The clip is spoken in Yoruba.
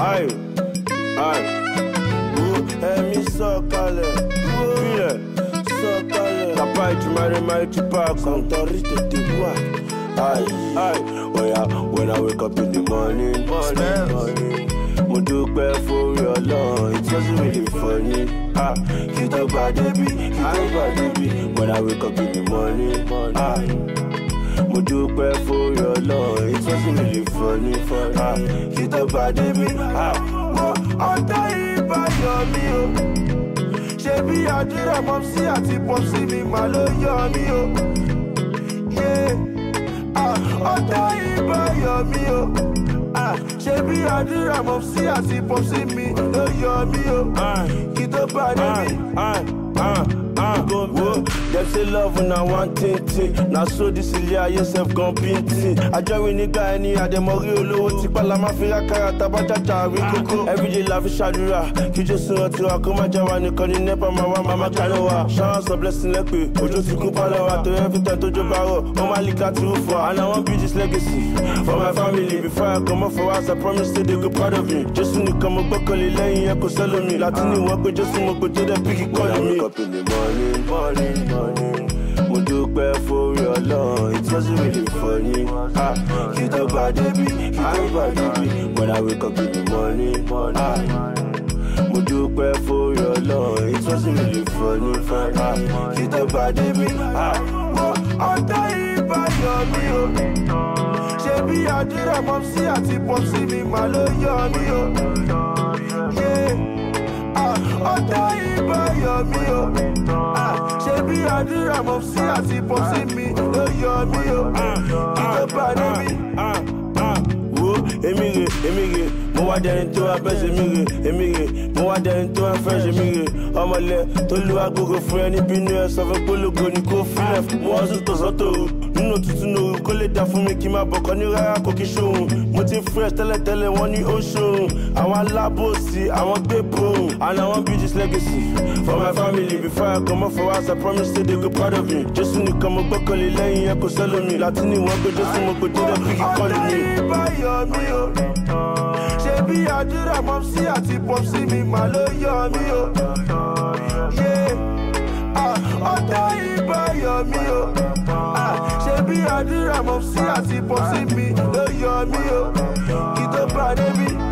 Aye, aye. Ẹ̀mí sọ̀kalẹ̀, bílẹ̀ sọ̀kalẹ̀. Kàpá ìjùmọ̀rẹ́ ti pa àkàntọ̀rí tètè wá. Aye, aye. Oh yeah, when I wake up in the morning, mo dúpẹ́ fórí Ọlọ́run, it wasn't really funny. Kí tó bá débi. When I wake up in the morning, mo dúpẹ́ fórí Ọlọ́run, it wasn't really funny. Kí tó bá débi. Ọ̀tá ìbá yọ mí o. Ṣé bí àdúrà mọ́mísí àti pọ́sí mi máa ló yọ mí o. Ọ̀tá ìbá yọ mí o. Ṣé bí àdúrà mọ́mísí àti pọ́sí mi ló yọ mí o. Kí tó bá débi. Them say love when I want it. Now so this is yourself gone painting. I join nigga any of them ori olowo ti pala ma fi akara tabajaja ri koko. Everyday life is shadura. Ki just so to akoma jawa nìkan ni nepa ma wa mama kalowa. Showers of blessing lepe. Ojo ti ku palawa to every time to jobaro. O ma lika to for and I want build this legacy for my family. Before I come up for us, I promise that they go proud of me. Just nìkan mo gbọ́kànlé lẹ́yìn ẹ kò sẹ́lò mi. Latini wọ́n pé just mo go to the picky calling me. Up in the morning. Mo dúpẹ́ fórí Ọlọ́run, it wasn't really funny. Kí tó bá débi. When I wake up in the morning, mo dúpẹ́ fórí Ọlọ́run, it wasn't really funny. Kí tó bá débi. Ọ̀tá ìbá yọ mí o. Ṣé bí àdúrà mọ́mísí àti pọ́sí mi máa ló yọ mí o. Ọ̀tá ìbá yọ mí o. Ṣé bí àdúrà mọ́mísí àti pọ́sí mi ló yọ mí o. Kí tó bá débi. Wo èmi rè, mo wá dẹni tó wá bẹ́sẹ̀ mi rè. Èmi rè, mo wá dẹni tó wá fẹ́ ṣe mi rè. Ọmọlẹ̀ tó lu agogo fún ẹni bínú ẹ sọ fún polówó ni kò fílẹ̀. Mo wá sùn tòsọ́tòrò nínú òtútù nóru kó lè dá fún mi kí n máa bọ̀kọ́ ní rárá kò kí ṣòun. Mo ti fresh tẹ́lẹ̀tẹ́lẹ̀ wọ́n ní ó ṣòun. Àwọn alábòsí, àwọn gbé bòun. And I want build this legacy for my family. Before I come up for us, I promise that they go proud of me. Jésù nìkan mo gbọ́kànlé lẹ́yìn ẹ kò sẹ́lò mi. Latini wọ́n pé Jésù mo gbé tó dẹ́ picky calling me. Ọ̀tá ìbá yọ mí o. Ṣé bí àdúrà mọ́mísí àti pọ́sí mi máa ló yọ mí o. Ọ̀tá ìbá yọ mí o. Ṣé bí àdúrà mọ́mísí àti pọ́sí mi ló yọ mí o. Kí tó bá débi.